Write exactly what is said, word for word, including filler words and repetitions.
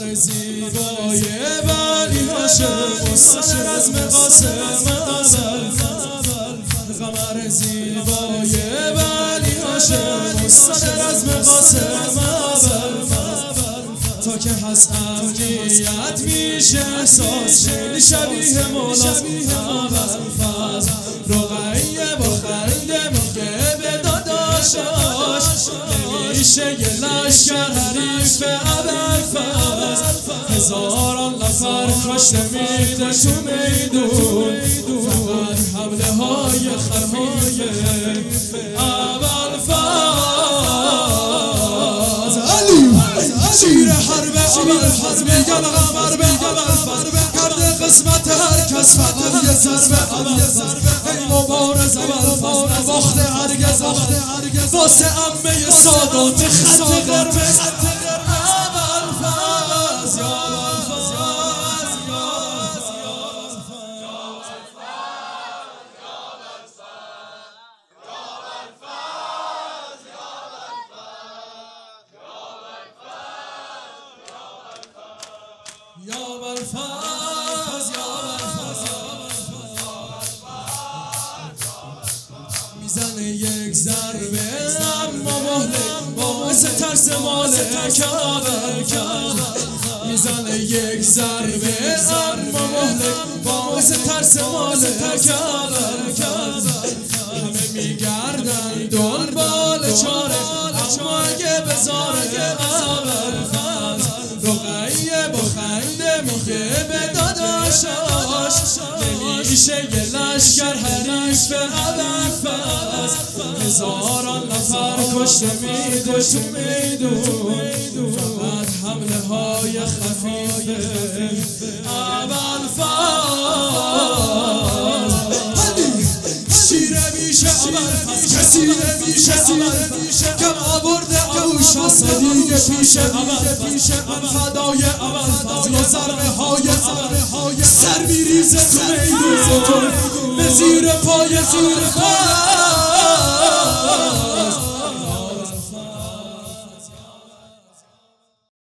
قمر زیبای ولی هاشم استاد رزم قاسم اول قمر زیبای ولی هاشم استاد رزم قاسم اول تا که هست امنیت میشه احساس خیلی شبیه مولا اول فاز رقیه با خنده میگه به داداشاش نمیشه یه لشکر حریف اول فاز هزاران نفر کشته میده تو میدون فقط حمله های خفیف اول فاز شیر حرب اول فاز میگن قمر به اول فاز کرده قسمت هر کس فقط یه ضربه اول فاز ای مبارز اول فاز نواخته هرگز هرگز واسه عمه سادات خط قرمز اول فاز یا اول فاز یا اول فاز میزنه یک ضربه اما مهلک باعث ترس مالک اول میزنه یک ضربه اما مهلک باعث ترس مالک اول همه میگردن دنبال چاره اما اگه بذاره اول رقیه با خنده میگه به داداشاش نمیشه یه لشکر حریف اول فاز هزاران نفر کشته میده تو میدون فقط حمله های خفیف اول فاز شیر میشه اول فاز کسی نمیشه اول فاز کم آورده اوشا صدیق پیشه اول پیشه فدای اول فاز و ضربه های ضربه های سر میریزه تو میدون به زیر پای زیر پای